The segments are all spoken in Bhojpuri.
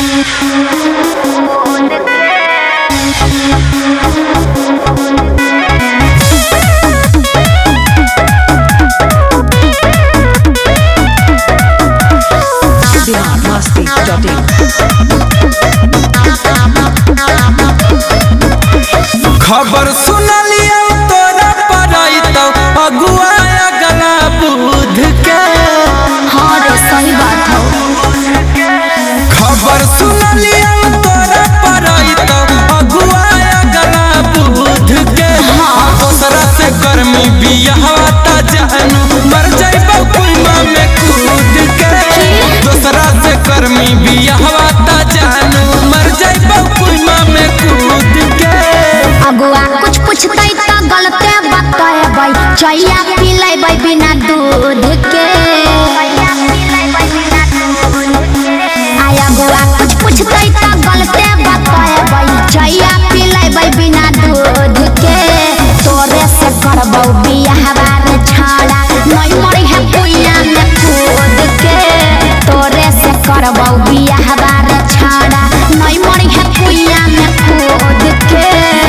खबर सुनलिया तोरा पड़ई तो अगुआ गला बुध के। हाँ रे सही बात हो। खबर सुनलिया तोरा पड़ई तो अगुआ गला बुध के। दूसरा से गर्मी बियाहवा ता जानू मर जाइबो कुइमा में कूद के। दूसरा से गर्मी बियाहवा ता जानू मर जाइबो कुइमा में कूद के। अगुआ कुछ पूछते तो गलते बताए चैया पिलाई बिना दूध के। अगुआ कुछ पूछते तो गलते बताए चैया पिलाई बिना दूध के। तोरे से करबौ बियाहवा रे छाड़ा नहीं मरी है पुइया में कूद के। तोरे से करबौ बियाहवा रे छाड़ा नहीं मरी है पुइया में कूद के।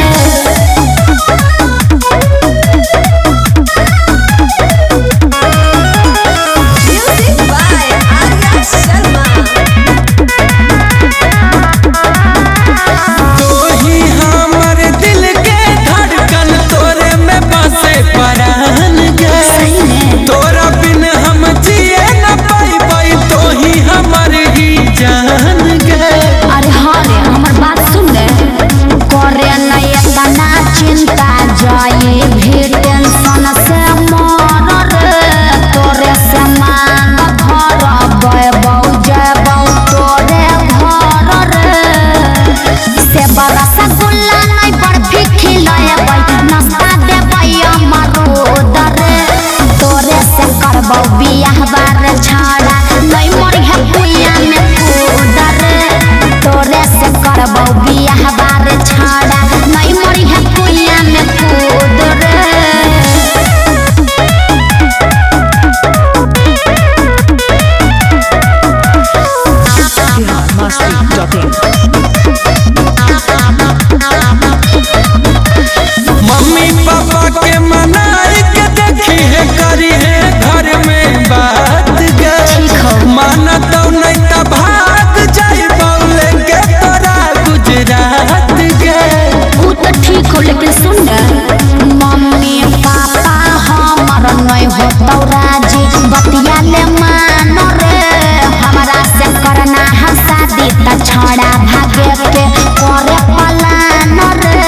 मम्मी पापा के मनाई के देखी है करी है घर में बात गे। माना तो नहीं तो भाग जाइबो लेके तोरा गुजरात गे। वो तो ठीक हो लेकिन सुन मम्मी पापा हमर नहीं हो तो राजी बतिया ले मान रे। हमरा से करना है शादी त छड़ा भागे के करे पलान रे।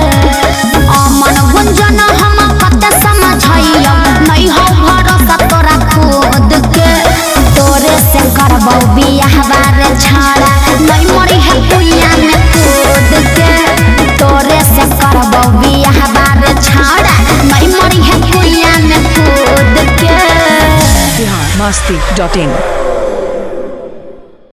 अमन गुंजन हम कत समझइयो नहीं हो भरोसा तोरा खुद के। तोरे से करबौ बियाहवा रे छाड़ा नहीं मरी है पुइया में कूद के। तोरे से करबौ बियाहवा रे छाड़ा नहीं मरी है पुइया में कूद के। biharmasti.in